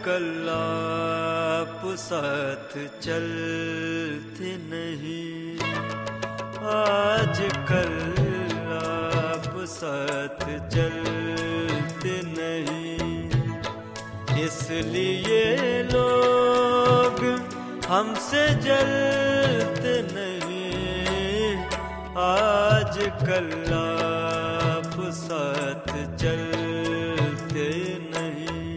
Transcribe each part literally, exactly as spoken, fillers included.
कल आप साथ चलते नहीं, आज कल आप साथ चलते नहीं, इसलिए लोग हमसे जलते नहीं, आज कल आप साथ चलते नहीं,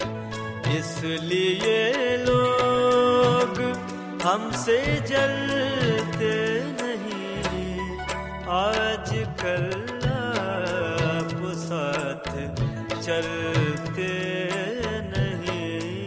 इसलिए लोग हमसे जलते नहीं, आज कल आप साथ चलते नहीं।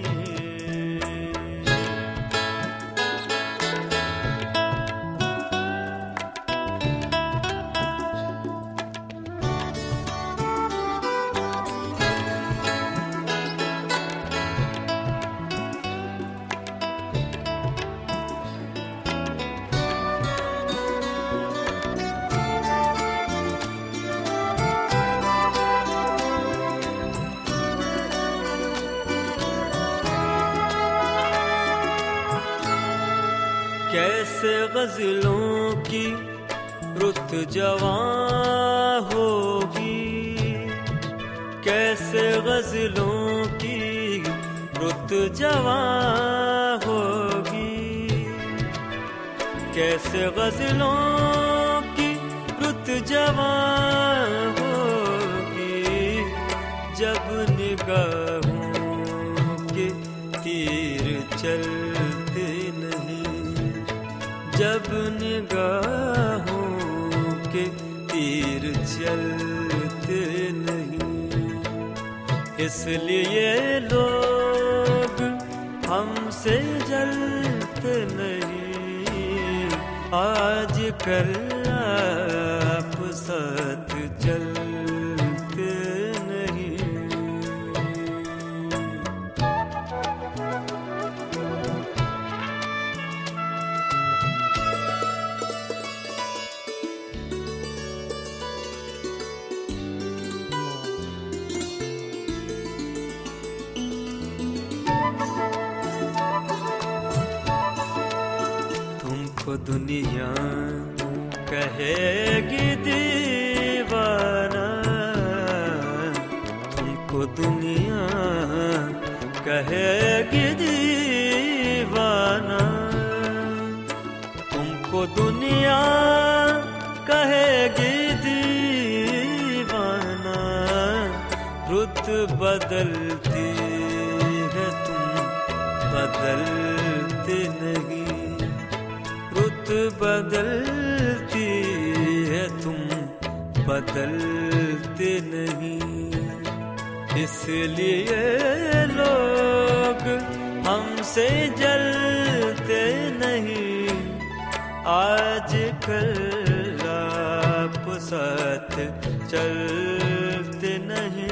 कैसे गज़लों की रुत जवां होगी, कैसे गज़लों की रुत जवां होगी, कैसे गज़लों की रुत जवां होगी, जब निगाहों के तीर चलते नहीं, जब निगाहों के तीर चलते नहीं, इसलिए लोग हमसे जलते नहीं, आज कल आप साथ चलते नहीं। दुनिया कहेगी दीवाना, तुमको दुनिया कहेगी दीवाना, तुमको दुनिया कहेगी दीवाना, रुत बदलती है तुम बदलते नहीं, बदलती है तुम बदलते नहीं, इसलिए लोग हमसे जलते नहीं, आज कल आप साथ चलते नहीं।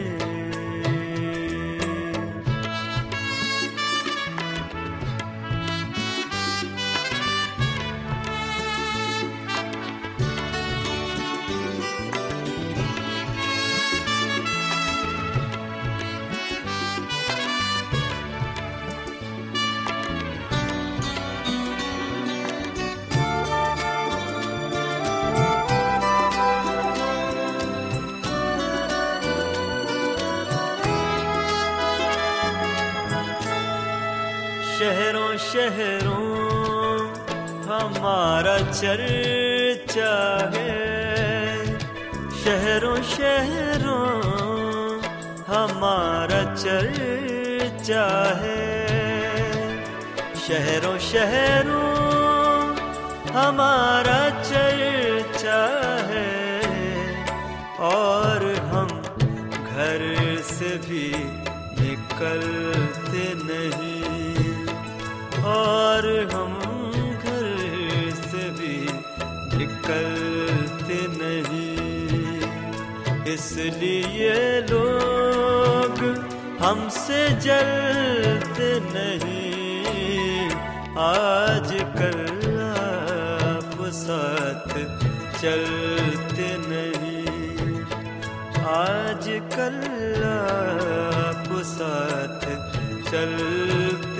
शहरों शहरों हमारा चर्चा है, शहरों शहरों हमारा चर्चा है, शहरों शहरों हमारा चर्चा है, और हम घर से भी निकलते नहीं, और हम घर से भी निकलते नहीं, इसलिए लोग हमसे जलते नहीं, आज कल आप साथ चलते नहीं, आज कल आप साथ चलते